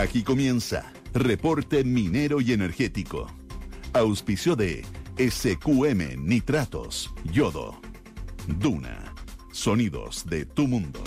Aquí comienza Reporte Minero y Energético. Auspicio de SQM Nitratos, Yodo. Duna, sonidos de tu mundo.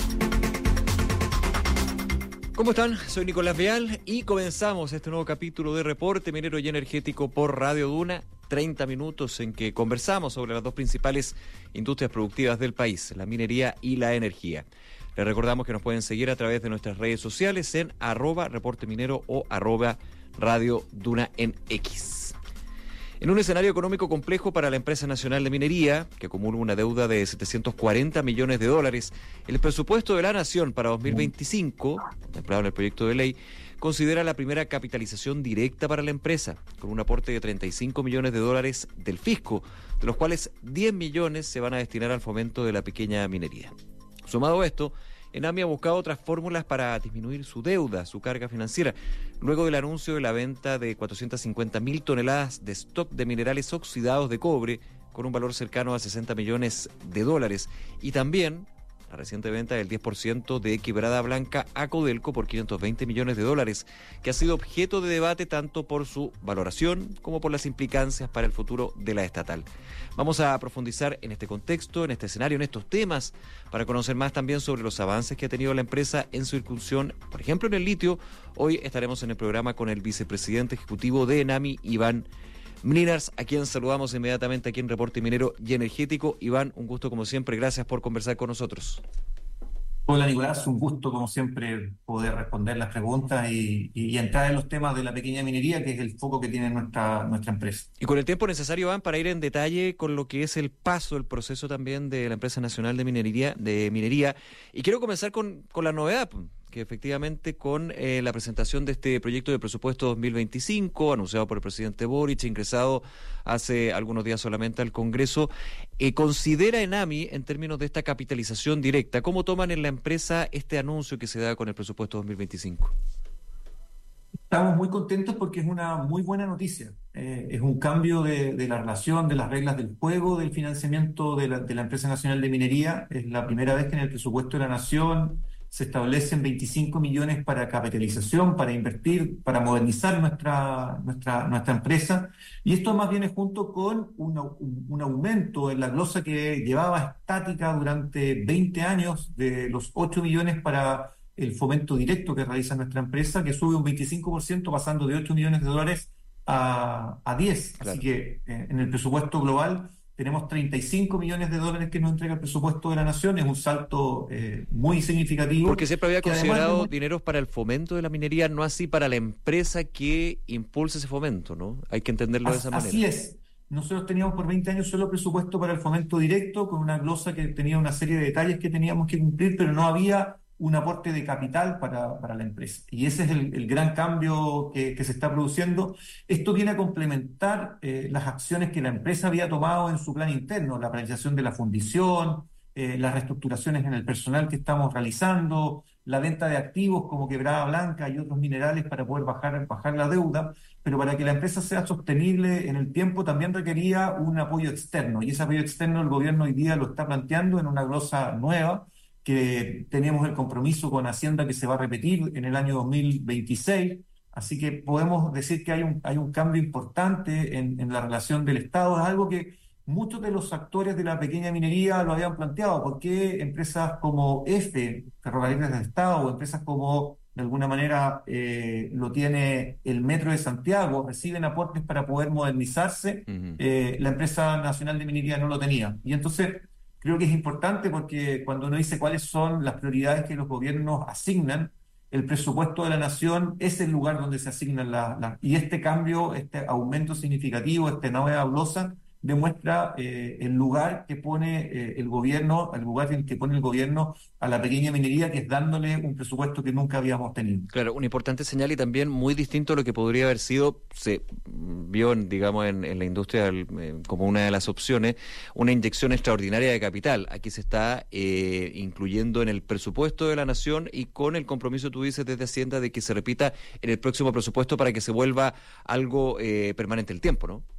¿Cómo están? Soy Nicolás Vial y comenzamos este nuevo capítulo de Reporte Minero y Energético por Radio Duna. 30 minutos en que conversamos sobre las dos principales industrias productivas del país, la minería y la energía. Les recordamos que nos pueden seguir a través de nuestras redes sociales en @reporteminero o @Radio Duna en X. En un escenario económico complejo para la empresa nacional de minería, que acumula una deuda de $740 millones, el presupuesto de la Nación para 2025, contemplado en el proyecto de ley, considera la primera capitalización directa para la empresa, con un aporte de $35 millones del fisco, de los cuales 10 millones se van a destinar al fomento de la pequeña minería. Sumado a esto, ENAMI ha buscado otras fórmulas para disminuir su deuda, su carga financiera, luego del anuncio de la venta de 450.000 toneladas de stock de minerales oxidados de cobre con un valor cercano a $60 millones, y también la reciente venta del 10% de Quebrada Blanca a Codelco por $520 millones, que ha sido objeto de debate tanto por su valoración como por las implicancias para el futuro de la estatal. Vamos a profundizar en este contexto, en este escenario, en estos temas, para conocer más también sobre los avances que ha tenido la empresa en su incursión, por ejemplo, en el litio. Hoy estaremos en el programa con el vicepresidente ejecutivo de ENAMI, Iván Mlynarz, a quien saludamos inmediatamente aquí en Reporte Minero y Energético. Iván, un gusto como siempre, gracias por conversar con nosotros. Hola Nicolás, un gusto como siempre poder responder las preguntas y entrar en los temas de la pequeña minería, que es el foco que tiene nuestra empresa. Y con el tiempo necesario, Iván, para ir en detalle con lo que es el paso, el proceso también de la empresa nacional de minería. Y quiero comenzar con la novedad, que efectivamente con la presentación de este proyecto de presupuesto 2025, anunciado por el presidente Boric, ingresado hace algunos días solamente al Congreso, considera ENAMI, en términos de esta capitalización directa, ¿cómo toman en la empresa este anuncio que se da con el presupuesto 2025? Estamos muy contentos porque es una muy buena noticia. Es un cambio de la relación, de las reglas del juego, del financiamiento de la Empresa Nacional de Minería. Es la primera vez que en el presupuesto de la Nación se establecen 25 millones para capitalización, para invertir, para modernizar nuestra empresa. Y esto más bien es junto con un aumento en la glosa que llevaba estática durante 20 años de los 8 millones para el fomento directo que realiza nuestra empresa, que sube un 25%, pasando de $8 millones a 10. Claro. Así que en el presupuesto global tenemos $35 millones que nos entrega el presupuesto de la Nación. Es un salto muy significativo. Porque siempre había considerado dineros para el fomento de la minería, no así para la empresa que impulsa ese fomento, ¿no? Hay que entenderlo de esa manera. Así es. Nosotros teníamos por 20 años solo presupuesto para el fomento directo, con una glosa que tenía una serie de detalles que teníamos que cumplir, pero no había un aporte de capital para la empresa. Y ese es el gran cambio que se está produciendo. Esto viene a complementar las acciones que la empresa había tomado en su plan interno, la paralización de la fundición, las reestructuraciones en el personal que estamos realizando, la venta de activos como Quebrada Blanca y otros minerales para poder bajar la deuda, pero para que la empresa sea sostenible en el tiempo también requería un apoyo externo, y ese apoyo externo el gobierno hoy día lo está planteando en una glosa nueva, que tenemos el compromiso con Hacienda que se va a repetir en el año 2026, así que podemos decir que hay un cambio importante en la relación del Estado. Es algo que muchos de los actores de la pequeña minería lo habían planteado. ¿Por qué empresas como Ferrocarriles del Estado, o empresas como de alguna manera lo tiene el Metro de Santiago, reciben aportes para poder modernizarse? La empresa nacional de minería no lo tenía. Y entonces creo que es importante porque cuando uno dice cuáles son las prioridades que los gobiernos asignan, el presupuesto de la Nación es el lugar donde se asignan y este cambio, este aumento significativo, esta nueva glosa, demuestra el lugar que pone el gobierno, el lugar en que pone el gobierno a la pequeña minería, que es dándole un presupuesto que nunca habíamos tenido. Claro, una importante señal y también muy distinto a lo que podría haber sido, se vio en la industria como una de las opciones, una inyección extraordinaria de capital. Aquí se está incluyendo en el presupuesto de la Nación y con el compromiso, tú dices, desde Hacienda, de que se repita en el próximo presupuesto para que se vuelva algo permanente el tiempo, ¿no?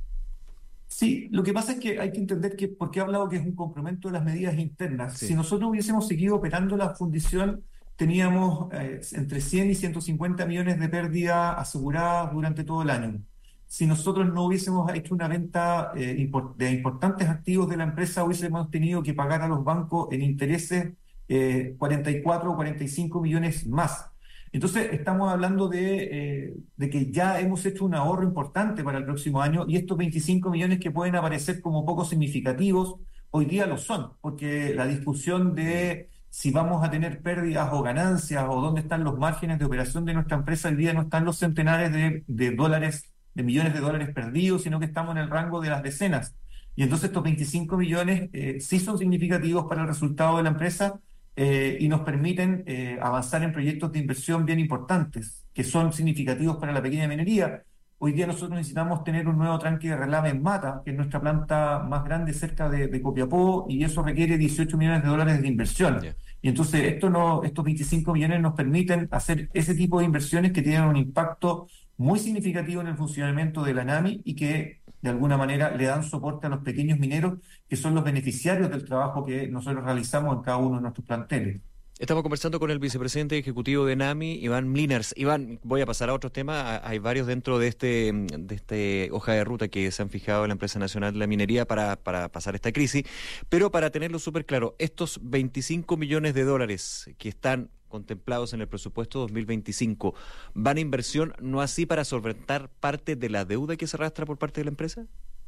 Sí, lo que pasa es que hay que entender que, porque he hablado que es un complemento de las medidas internas, sí. Si nosotros hubiésemos seguido operando la fundición teníamos entre 100 y 150 millones de pérdidas aseguradas durante todo el año. Si nosotros no hubiésemos hecho una venta de importantes activos de la empresa, hubiésemos tenido que pagar a los bancos en intereses 44 o 45 millones más. Entonces, estamos hablando de que ya hemos hecho un ahorro importante para el próximo año, y estos 25 millones que pueden aparecer como poco significativos, hoy día lo son, porque la discusión de si vamos a tener pérdidas o ganancias o dónde están los márgenes de operación de nuestra empresa, hoy día no están los centenares de dólares, de millones de dólares perdidos, sino que estamos en el rango de las decenas. Y entonces estos 25 millones sí son significativos para el resultado de la empresa, y nos permiten avanzar en proyectos de inversión bien importantes, que son significativos para la pequeña minería. Hoy día nosotros necesitamos tener un nuevo tranque de relave en Mata, que es nuestra planta más grande cerca de Copiapó, y eso requiere 18 millones de dólares de inversión. Yeah. Y entonces estos 25 millones nos permiten hacer ese tipo de inversiones que tienen un impacto muy significativo en el funcionamiento de la NAMI y que de alguna manera le dan soporte a los pequeños mineros, que son los beneficiarios del trabajo que nosotros realizamos en cada uno de nuestros planteles. Estamos conversando con el vicepresidente ejecutivo de NAMI, Iván Mlynars. Iván, voy a pasar a otro tema. Hay varios dentro de este hoja de ruta que se han fijado en la Empresa Nacional de la Minería para pasar esta crisis. Pero para tenerlo súper claro, estos 25 millones de dólares que están contemplados en el presupuesto 2025, ¿van a inversión no así para solventar parte de la deuda que se arrastra por parte de la empresa?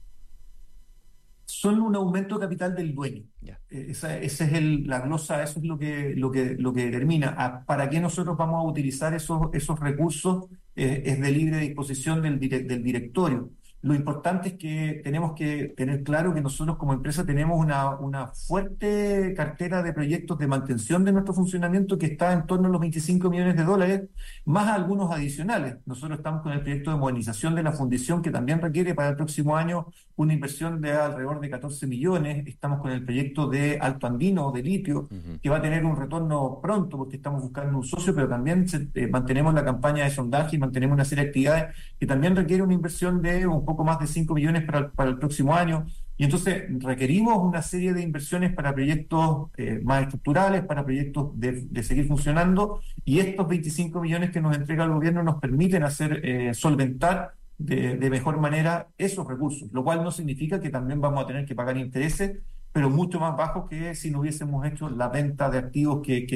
Son un aumento de capital del dueño. Ya. Esa es la glosa, eso es lo que determina. ¿Para qué nosotros vamos a utilizar esos recursos? Es de libre disposición del directorio. Lo importante es que tenemos que tener claro que nosotros como empresa tenemos una fuerte cartera de proyectos de mantención de nuestro funcionamiento que está en torno a los 25 millones de dólares, más algunos adicionales. Nosotros estamos con el proyecto de modernización de la fundición, que también requiere para el próximo año una inversión de alrededor de 14 millones. Estamos con el proyecto de Alto Andino, de litio, que va a tener un retorno pronto porque estamos buscando un socio, pero también mantenemos la campaña de sondaje y mantenemos una serie de actividades que también requiere una inversión de un poco más de 5 millones para el próximo año. Y entonces requerimos una serie de inversiones para proyectos más estructurales, para proyectos de seguir funcionando, y estos 25 millones que nos entrega el gobierno nos permiten solventar de mejor manera esos recursos, lo cual no significa que también vamos a tener que pagar intereses, pero mucho más bajos que si no hubiésemos hecho la venta de activos que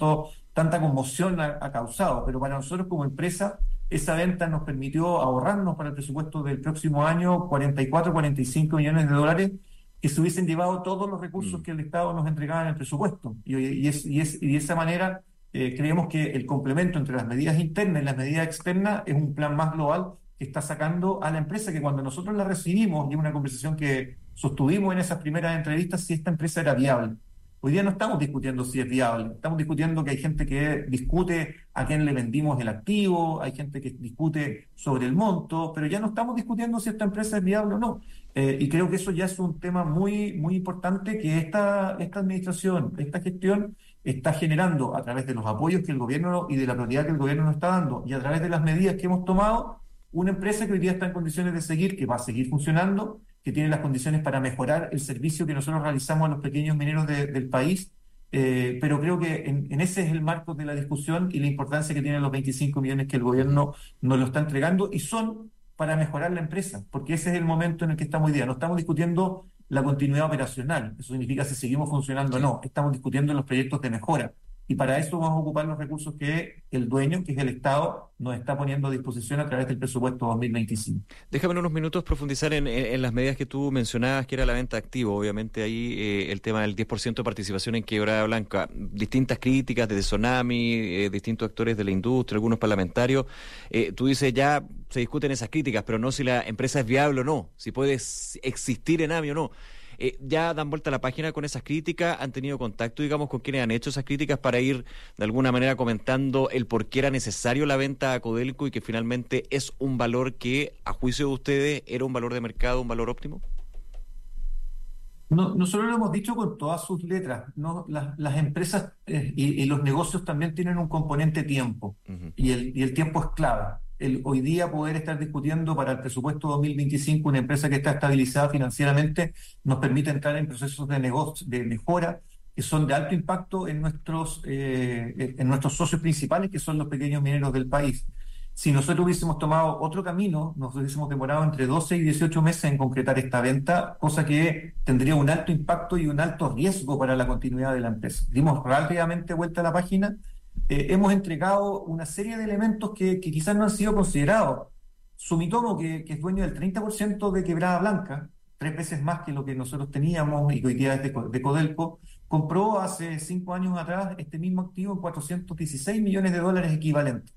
tanta conmoción ha causado. Pero para nosotros como empresa, esa venta nos permitió ahorrarnos para el presupuesto del próximo año 44, 45 millones de dólares que se hubiesen llevado todos los recursos que el Estado nos entregaba en el presupuesto. Y de esa manera creemos que el complemento entre las medidas internas y las medidas externas es un plan más global que está sacando a la empresa, que cuando nosotros la recibimos, y una conversación que sostuvimos en esas primeras entrevistas, si esta empresa era viable. Hoy día no estamos discutiendo si es viable, estamos discutiendo que hay gente que discute a quién le vendimos el activo, hay gente que discute sobre el monto, pero ya no estamos discutiendo si esta empresa es viable o no. Y creo que eso ya es un tema muy, muy importante que esta administración, esta gestión está generando a través de los apoyos que el gobierno y de la prioridad que el gobierno nos está dando y a través de las medidas que hemos tomado, una empresa que hoy día está en condiciones de seguir, que va a seguir funcionando, que tiene las condiciones para mejorar el servicio que nosotros realizamos a los pequeños mineros del país, pero creo que en ese es el marco de la discusión y la importancia que tienen los 25 millones que el gobierno nos lo está entregando, y son para mejorar la empresa, porque ese es el momento en el que estamos hoy día. No estamos discutiendo la continuidad operacional, eso significa si seguimos funcionando o no, estamos discutiendo los proyectos de mejora. Y para eso vamos a ocupar los recursos que el dueño, que es el Estado, nos está poniendo a disposición a través del presupuesto 2025. Déjame en unos minutos profundizar en las medidas que tú mencionabas, que era la venta de activos. Obviamente ahí el tema del 10% de participación en Quebrada Blanca. Distintas críticas desde Sonami, distintos actores de la industria, algunos parlamentarios. Tú dices ya se discuten esas críticas, pero no si la empresa es viable o no, si puede existir en AMI o no. ¿Ya dan vuelta a la página con esas críticas? ¿Han tenido contacto, digamos, con quienes han hecho esas críticas para ir de alguna manera comentando el por qué era necesario la venta a Codelco y que finalmente es un valor que, a juicio de ustedes, era un valor de mercado, un valor óptimo? No, nosotros lo hemos dicho con todas sus letras, ¿no? Las empresas y los negocios también tienen un componente tiempo, y el tiempo es clave. Hoy día poder estar discutiendo para el presupuesto 2025 una empresa que está estabilizada financieramente nos permite entrar en procesos de negocio, de mejora que son de alto impacto en nuestros socios principales, que son los pequeños mineros del país. Si nosotros hubiésemos tomado otro camino, nos hubiésemos demorado entre 12 y 18 meses en concretar esta venta, cosa que tendría un alto impacto y un alto riesgo para la continuidad de la empresa. Dimos rápidamente vuelta a la página, hemos entregado una serie de elementos que quizás no han sido considerados. Sumitomo, que es dueño del 30% de Quebrada Blanca, 3 veces más que lo que nosotros teníamos y que hoy día es de Codelco, compró hace 5 años atrás este mismo activo en $416 millones equivalentes.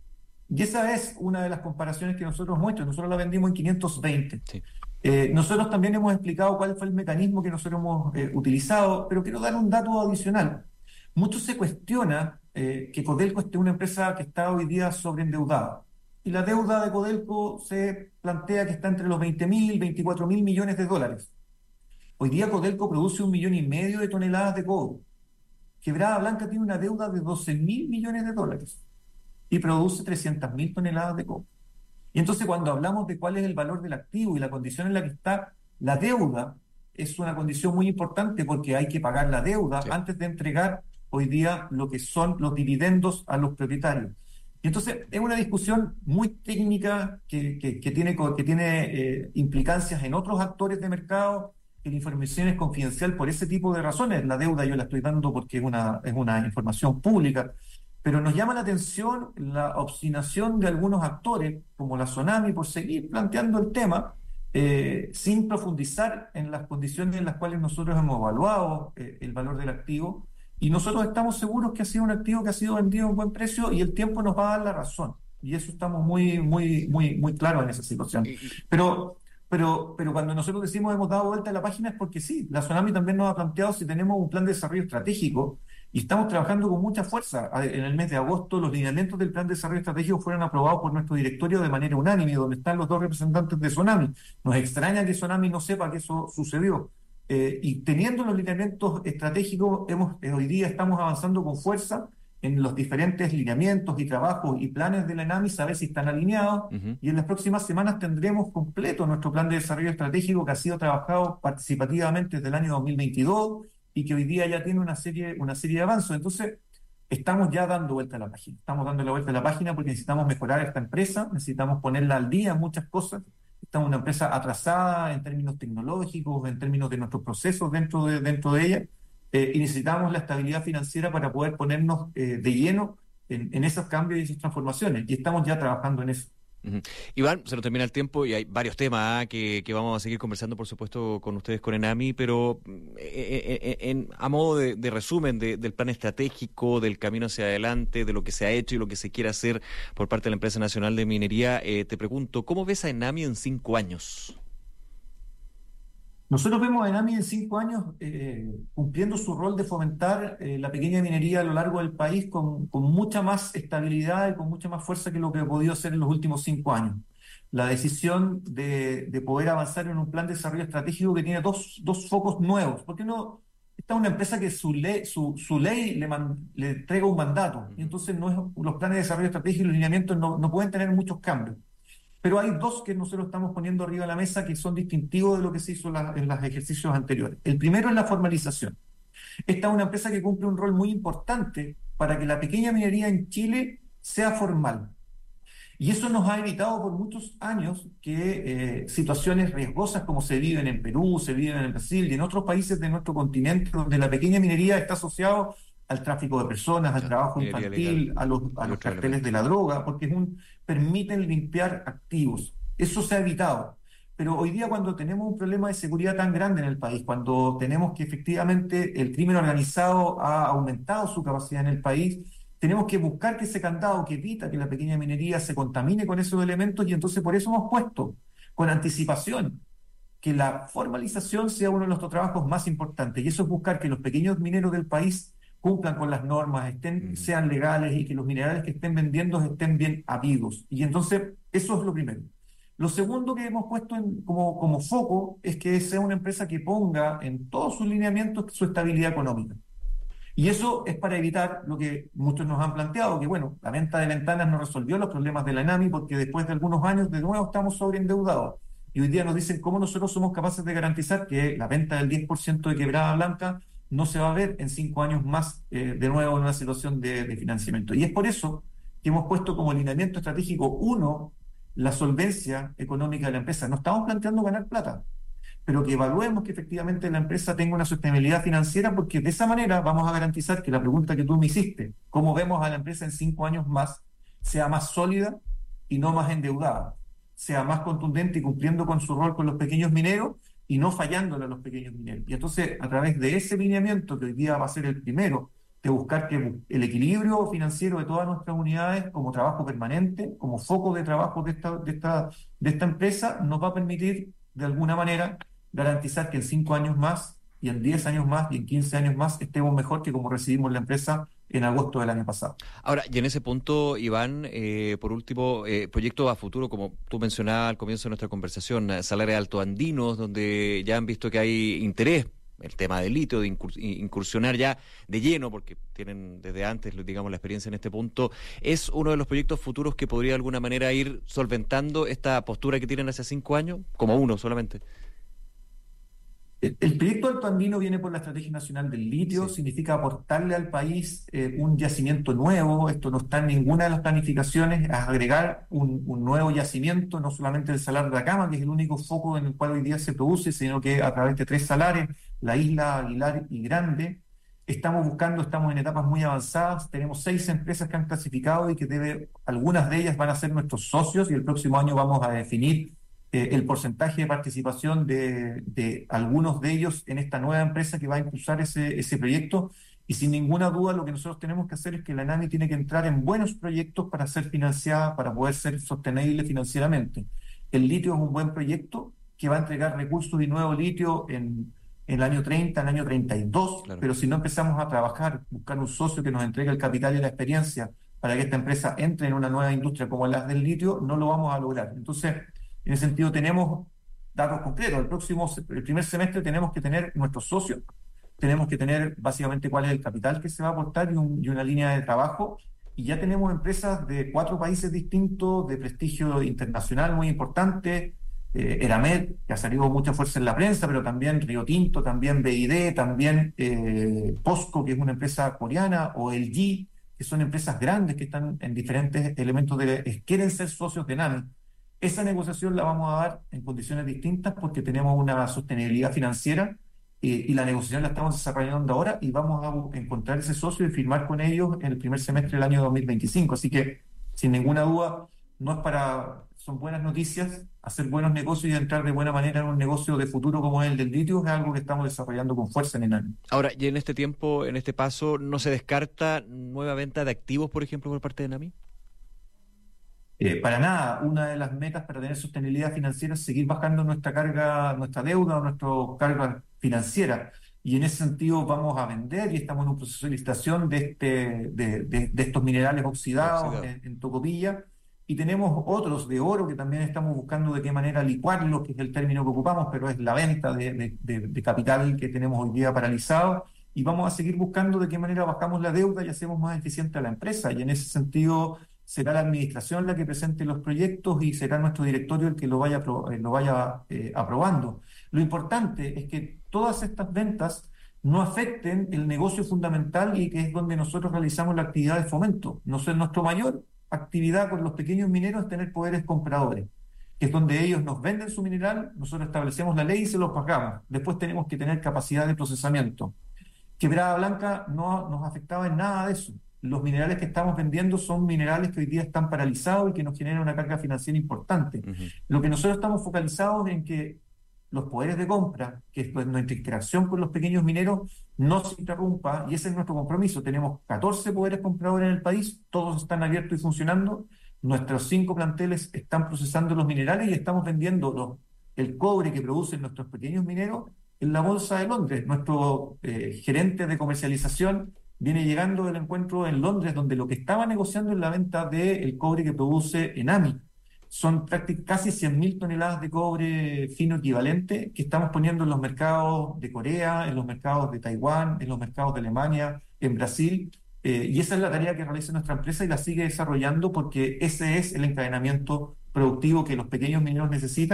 Y esa es una de las comparaciones que nosotros muestran. Nosotros la vendimos en 520. Sí. Nosotros también hemos explicado cuál fue el mecanismo que nosotros hemos utilizado, pero quiero dar un dato adicional. Mucho se cuestiona que Codelco esté una empresa que está hoy día sobreendeudada. Y la deuda de Codelco se plantea que está entre los 20.000, 24.000 millones de dólares. Hoy día Codelco produce 1,5 millones de toneladas de cobre. Quebrada Blanca tiene una deuda de 12.000 millones de dólares y produce 300.000 toneladas de cobre. Y entonces cuando hablamos de cuál es el valor del activo y la condición en la que está, la deuda es una condición muy importante porque hay que pagar la deuda antes de entregar hoy día lo que son los dividendos a los propietarios. Y entonces es una discusión muy técnica que tiene implicancias en otros actores de mercado, que la información es confidencial por ese tipo de razones. La deuda yo la estoy dando porque es una información pública. Pero nos llama la atención la obstinación de algunos actores, como la Sonami, por seguir planteando el tema sin profundizar en las condiciones en las cuales nosotros hemos evaluado el valor del activo. Y nosotros estamos seguros que ha sido un activo que ha sido vendido a un buen precio y el tiempo nos va a dar la razón. Y eso estamos muy claros en esa situación. Pero cuando nosotros decimos hemos dado vuelta a la página es porque sí, la Sonami también nos ha planteado si tenemos un plan de desarrollo estratégico. Y estamos trabajando con mucha fuerza. En el mes de agosto, los lineamientos del Plan de Desarrollo Estratégico fueron aprobados por nuestro directorio de manera unánime, donde están los 2 representantes de Sonami. Nos extraña que Sonami no sepa que eso sucedió. Y teniendo los lineamientos estratégicos, hoy día estamos avanzando con fuerza en los diferentes lineamientos y trabajos y planes de la ENAMI, saber si están alineados. Y en las próximas semanas tendremos completo nuestro Plan de Desarrollo Estratégico que ha sido trabajado participativamente desde el año 2022 y que hoy día ya tiene una serie de avances. Entonces, estamos ya dando vuelta a la página. Estamos dando la vuelta a la página porque necesitamos mejorar esta empresa, necesitamos ponerla al día en muchas cosas. Estamos una empresa atrasada en términos tecnológicos, en términos de nuestros procesos dentro de ella, y necesitamos la estabilidad financiera para poder ponernos de lleno en esos cambios y esas transformaciones. Y estamos ya trabajando en eso. Iván, se nos termina el tiempo y hay varios temas que vamos a seguir conversando, por supuesto, con ustedes, con ENAMI, pero a modo de resumen del plan estratégico, del camino hacia adelante, de lo que se ha hecho y lo que se quiere hacer por parte de la Empresa Nacional de Minería, te pregunto, ¿cómo ves a ENAMI en 5 años? Nosotros vemos a ENAMI en 5 años cumpliendo su rol de fomentar la pequeña minería a lo largo del país con mucha más estabilidad y con mucha más fuerza que lo que ha podido hacer en los últimos 5 años. La decisión de poder avanzar en un plan de desarrollo estratégico que tiene dos focos nuevos. ¿Por qué no? Esta es una empresa que su ley le entrega un mandato, y entonces los planes de desarrollo estratégico y los lineamientos no pueden tener muchos cambios. Pero hay 2 que nosotros estamos poniendo arriba de la mesa que son distintivos de lo que se hizo en los ejercicios anteriores. El primero es la formalización. Esta es una empresa que cumple un rol muy importante para que la pequeña minería en Chile sea formal. Y eso nos ha evitado por muchos años que situaciones riesgosas como se viven en Perú, se viven en Brasil y en otros países de nuestro continente, donde la pequeña minería está asociada al tráfico de personas, al trabajo infantil, a los carteles de la droga, porque permiten limpiar activos. Eso se ha evitado. Pero hoy día, cuando tenemos un problema de seguridad tan grande en el país, cuando tenemos que efectivamente el crimen organizado ha aumentado su capacidad en el país, tenemos que buscar que ese candado que evita que la pequeña minería se contamine con esos elementos, y entonces por eso hemos puesto con anticipación que la formalización sea uno de nuestros trabajos más importantes, y eso es buscar que los pequeños mineros del país cumplan con las normas, sean legales y que los minerales que estén vendiendo estén bien habidos. Y entonces, eso es lo primero. Lo segundo que hemos puesto como foco es que sea una empresa que ponga en todos sus lineamientos su estabilidad económica. Y eso es para evitar lo que muchos nos han planteado, que bueno, la venta de ventanas no resolvió los problemas de la ENAMI porque después de algunos años de nuevo estamos sobreendeudados. Y hoy día nos dicen cómo nosotros somos capaces de garantizar que la venta del 10% de Quebrada Blanca no se va a ver en 5 años más de nuevo en una situación de financiamiento. Y es por eso que hemos puesto como lineamiento estratégico uno la solvencia económica de la empresa. No estamos planteando ganar plata, pero que evaluemos que efectivamente la empresa tenga una sostenibilidad financiera, porque de esa manera vamos a garantizar que la pregunta que tú me hiciste, cómo vemos a la empresa en 5 años más, sea más sólida y no más endeudada, sea más contundente y cumpliendo con su rol con los pequeños mineros y no fallándole a los pequeños mineros. Y entonces, a través de ese lineamiento, que hoy día va a ser el primero, de buscar que el equilibrio financiero de todas nuestras unidades como trabajo permanente, como foco de trabajo de esta empresa, nos va a permitir, de alguna manera, garantizar que en 5 años más, y en 10 años más, y en 15 años más, estemos mejor que como recibimos la empresa en agosto del año pasado. Ahora, y en ese punto, Iván, por último, proyectos a futuro, como tú mencionabas al comienzo de nuestra conversación, Salares altoandinos, donde ya han visto que hay interés, el tema del litio, de incursionar ya de lleno, porque tienen desde antes, digamos, la experiencia en este punto, ¿es uno de los proyectos futuros que podría de alguna manera ir solventando esta postura que tienen hace 5 años? Como uno solamente. El proyecto Alto Andino viene por la Estrategia Nacional del Litio, Sí. significa aportarle al país un yacimiento nuevo. Esto no está en ninguna de las planificaciones, a agregar un nuevo yacimiento, no solamente el Salar de Atacama, que es el único foco en el cual hoy día se produce, sino que a través de 3 salares, la Isla, Aguilar y Grande. Estamos en etapas muy avanzadas, tenemos 6 empresas que han clasificado y que algunas de ellas van a ser nuestros socios, y el próximo año vamos a definir el porcentaje de participación de algunos de ellos en esta nueva empresa que va a impulsar ese proyecto. Y sin ninguna duda lo que nosotros tenemos que hacer es que la ENAMI tiene que entrar en buenos proyectos para ser financiada, para poder ser sostenible financieramente. El litio es un buen proyecto que va a entregar recursos y nuevo litio en el año 30, en el año 32, Claro. pero si no empezamos a trabajar, buscar un socio que nos entregue el capital y la experiencia para que esta empresa entre en una nueva industria como la del litio, no lo vamos a lograr. Entonces, en ese sentido, tenemos datos concretos. El primer semestre tenemos que tener nuestros socios, tenemos que tener básicamente cuál es el capital que se va a aportar y una línea de trabajo. Y ya tenemos empresas de 4 países distintos, de prestigio internacional muy importante. Eramet, que ha salido mucha fuerza en la prensa, pero también Río Tinto, también BID, también POSCO, que es una empresa coreana, o LG, que son empresas grandes que están en diferentes elementos quieren ser socios de NAMI. Esa negociación la vamos a dar en condiciones distintas porque tenemos una sostenibilidad financiera y la negociación la estamos desarrollando ahora y vamos a encontrar ese socio y firmar con ellos en el primer semestre del año 2025. Así que, sin ninguna duda, son buenas noticias. Hacer buenos negocios y entrar de buena manera en un negocio de futuro como es el del litio es algo que estamos desarrollando con fuerza en ENAMI. Ahora, y en este tiempo, en este paso, ¿no se descarta nueva venta de activos, por ejemplo, por parte de NAMI? Para nada, una de las metas para tener sostenibilidad financiera es seguir bajando nuestra carga, nuestra deuda o nuestra carga financiera. Y en ese sentido vamos a vender y estamos en un proceso de licitación de estos minerales oxidados en Tocopilla. Y tenemos otros de oro que también estamos buscando de qué manera licuarlos, que es el término que ocupamos, pero es la venta de capital que tenemos hoy día paralizado. Y vamos a seguir buscando de qué manera bajamos la deuda y hacemos más eficiente a la empresa. Y en ese sentido será la administración la que presente los proyectos y será nuestro directorio el que lo vaya aprobando. Lo importante es que todas estas ventas no afecten el negocio fundamental y que es donde nosotros realizamos la actividad de fomento. Nuestra mayor actividad con los pequeños mineros es tener poderes compradores, que es donde ellos nos venden su mineral, nosotros establecemos la ley y se los pagamos. Después tenemos que tener capacidad de procesamiento. Quebrada Blanca no nos afectaba en nada de eso. Los minerales que estamos vendiendo son minerales que hoy día están paralizados y que nos generan una carga financiera importante. Uh-huh. Lo que nosotros estamos focalizados en que los poderes de compra, que es nuestra interacción con los pequeños mineros, no se interrumpa, y ese es nuestro compromiso. Tenemos 14 poderes compradores en el país, todos están abiertos y funcionando. Nuestros 5 planteles están procesando los minerales y estamos vendiendo el cobre que producen nuestros pequeños mineros en la Bolsa de Londres. Nuestro gerente de comercialización viene llegando del encuentro en Londres, donde lo que estaba negociando es la venta del cobre que produce ENAMI. Son casi 100.000 toneladas de cobre fino equivalente que estamos poniendo en los mercados de Corea, en los mercados de Taiwán, en los mercados de Alemania, en Brasil. Y esa es la tarea que realiza nuestra empresa y la sigue desarrollando porque ese es el encadenamiento productivo que los pequeños mineros necesitan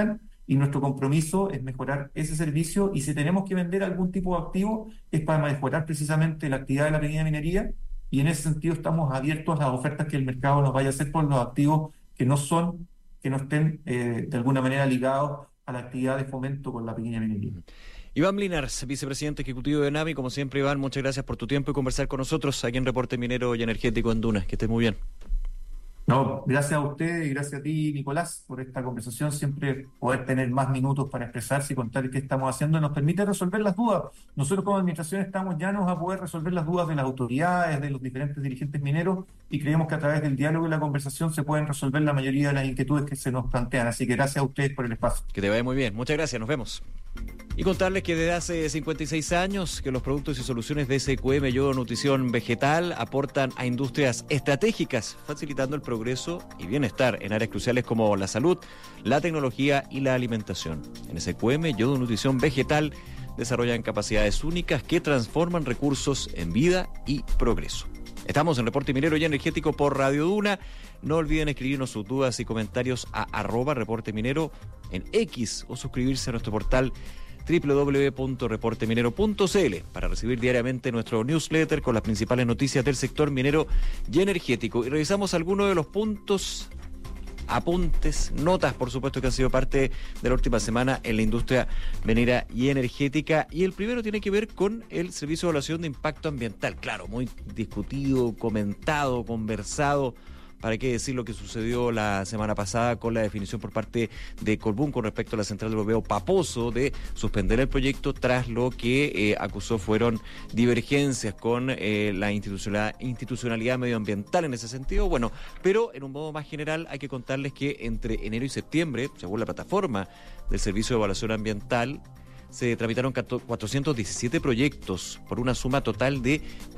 y nuestro compromiso es mejorar ese servicio, y si tenemos que vender algún tipo de activo es para mejorar precisamente la actividad de la pequeña minería, y en ese sentido estamos abiertos a las ofertas que el mercado nos vaya a hacer por los activos que no estén de alguna manera ligados a la actividad de fomento con la pequeña minería. Iván Linares, vicepresidente ejecutivo de NAMI, como siempre, Iván, muchas gracias por tu tiempo y conversar con nosotros aquí en Reporte Minero y Energético en Duna. Que estés muy bien. No, gracias a usted y gracias a ti, Nicolás, por esta conversación. Siempre poder tener más minutos para expresarse y contar qué estamos haciendo nos permite resolver las dudas. Nosotros como administración estamos llanos a poder resolver las dudas de las autoridades, de los diferentes dirigentes mineros, y creemos que a través del diálogo y la conversación se pueden resolver la mayoría de las inquietudes que se nos plantean. Así que gracias a ustedes por el espacio. Que te vaya muy bien. Muchas gracias. Nos vemos. Y contarles que desde hace 56 años que los productos y soluciones de SQM Yodo Nutrición Vegetal aportan a industrias estratégicas, facilitando el progreso y bienestar en áreas cruciales como la salud, la tecnología y la alimentación. En SQM Yodo Nutrición Vegetal desarrollan capacidades únicas que transforman recursos en vida y progreso. Estamos en Reporte Minero y Energético por Radio Duna. No olviden escribirnos sus dudas y comentarios a @reporteminero en X o suscribirse a nuestro portal www.reporteminero.cl para recibir diariamente nuestro newsletter con las principales noticias del sector minero y energético. Y revisamos algunos de los puntos, apuntes, notas, por supuesto, que han sido parte de la última semana en la industria minera y energética. Y el primero tiene que ver con el Servicio de Evaluación de Impacto Ambiental. Claro, muy discutido, comentado, conversado. ¿Para qué decir lo que sucedió la semana pasada con la definición por parte de Colbún con respecto a la central de bombeo Paposo de suspender el proyecto tras lo que acusó fueron divergencias con la institucionalidad medioambiental en ese sentido? Bueno, pero en un modo más general hay que contarles que entre enero y septiembre, según la plataforma del Servicio de Evaluación Ambiental, se tramitaron 417 proyectos por una suma total de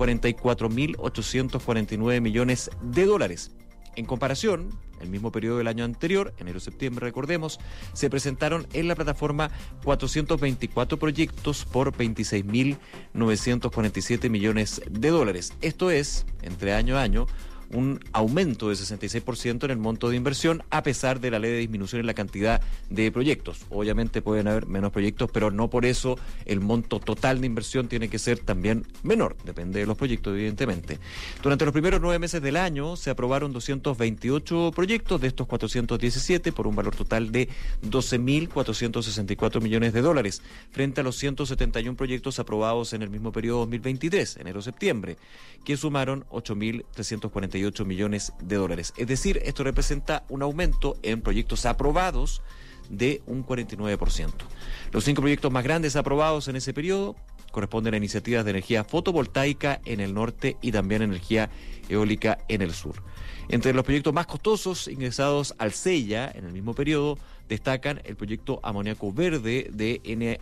44.849 millones de dólares. En comparación, el mismo periodo del año anterior, enero-septiembre, recordemos, se presentaron en la plataforma 424 proyectos por 26.947 millones de dólares. Esto es, entre año a año, un aumento de 66% en el monto de inversión, a pesar de la ley de disminución en la cantidad de proyectos. Obviamente pueden haber menos proyectos, pero no por eso el monto total de inversión tiene que ser también menor. Depende de los proyectos, evidentemente. Durante los primeros 9 meses del año se aprobaron 228 proyectos, de estos 417, por un valor total de 12.464 millones de dólares, frente a los 171 proyectos aprobados en el mismo periodo 2023, enero-septiembre, que sumaron 8.348 millones de dólares. Es decir, esto representa un aumento en proyectos aprobados de un 49%. Los 5 proyectos más grandes aprobados en ese periodo corresponden a iniciativas de energía fotovoltaica en el norte y también energía eólica en el sur. Entre los proyectos más costosos ingresados al SEIA en el mismo periodo destacan el proyecto Amoníaco Verde de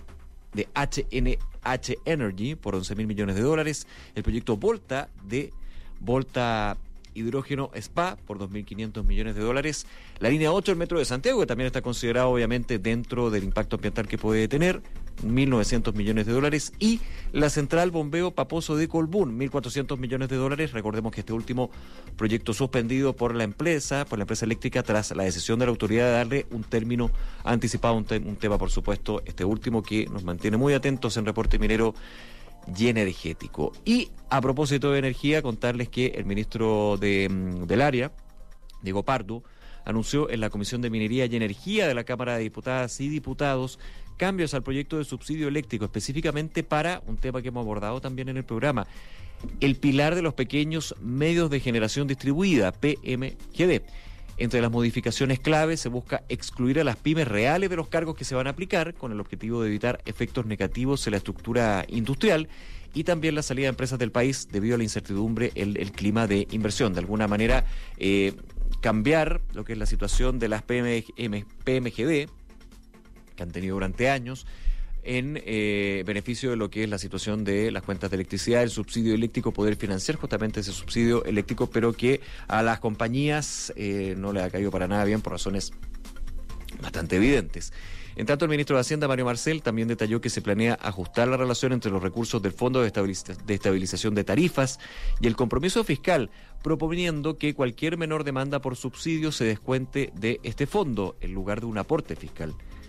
HNH Energy por 11.000 millones de dólares, el proyecto Volta de Volta Hidrógeno SPA por 2.500 millones de dólares, la línea 8 del Metro de Santiago, que también está considerado obviamente dentro del impacto ambiental que puede tener, 1.900 millones de dólares, y la central bombeo Paposo de Colbún, 1.400 millones de dólares. Recordemos que este último proyecto suspendido por la empresa eléctrica tras la decisión de la autoridad de darle un término anticipado, un tema, por supuesto, este último que nos mantiene muy atentos en Reporte Minero y Energético. Y a propósito de energía, contarles que el ministro del área, Diego Pardo, anunció en la Comisión de Minería y Energía de la Cámara de Diputadas y Diputados cambios al proyecto de subsidio eléctrico, específicamente para un tema que hemos abordado también en el programa, el pilar de los pequeños medios de generación distribuida, PMGD. Entre las modificaciones claves se busca excluir a las pymes reales de los cargos que se van a aplicar, con el objetivo de evitar efectos negativos en la estructura industrial y también la salida de empresas del país debido a la incertidumbre, el clima de inversión. De alguna manera, cambiar lo que es la situación de las PMGD, que han tenido durante años, en beneficio de lo que es la situación de las cuentas de electricidad, el subsidio eléctrico, poder financiar justamente ese subsidio eléctrico, pero que a las compañías no le ha caído para nada bien por razones bastante evidentes. En tanto, el ministro de Hacienda, Mario Marcel, también detalló que se planea ajustar la relación entre los recursos del Fondo de Estabilización de Tarifas y el compromiso fiscal, proponiendo que cualquier menor demanda por subsidio se descuente de este fondo en lugar de un aporte fiscal.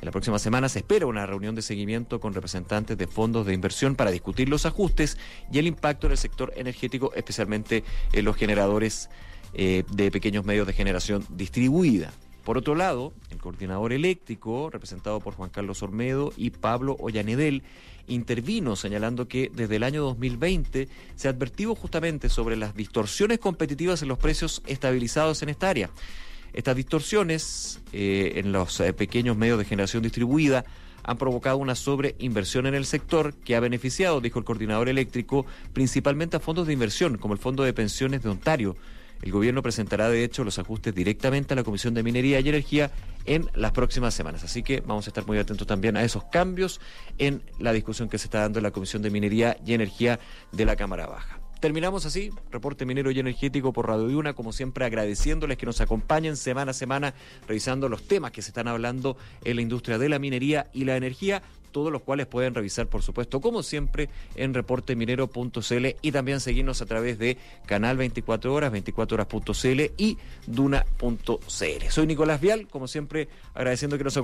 En la próxima semana se espera una reunión de seguimiento con representantes de fondos de inversión para discutir los ajustes y el impacto en el sector energético, especialmente en los generadores de pequeños medios de generación distribuida. Por otro lado, el coordinador eléctrico, representado por Juan Carlos Ormedo y Pablo Ollanedel, intervino señalando que desde el año 2020 se advirtió justamente sobre las distorsiones competitivas en los precios estabilizados en esta área. Estas distorsiones en los pequeños medios de generación distribuida han provocado una sobreinversión en el sector que ha beneficiado, dijo el coordinador eléctrico, principalmente a fondos de inversión, como el Fondo de Pensiones de Ontario. El gobierno presentará, de hecho, los ajustes directamente a la Comisión de Minería y Energía en las próximas semanas. Así que vamos a estar muy atentos también a esos cambios en la discusión que se está dando en la Comisión de Minería y Energía de la Cámara Baja. Terminamos así, reporte minero y energético por Radio Duna, como siempre agradeciéndoles que nos acompañen semana a semana, revisando los temas que se están hablando en la industria de la minería y la energía, todos los cuales pueden revisar, por supuesto, como siempre, en reporteminero.cl y también seguirnos a través de Canal 24 Horas, 24horas.cl y Duna.cl. Soy Nicolás Vial, como siempre, agradeciendo que nos acompañen.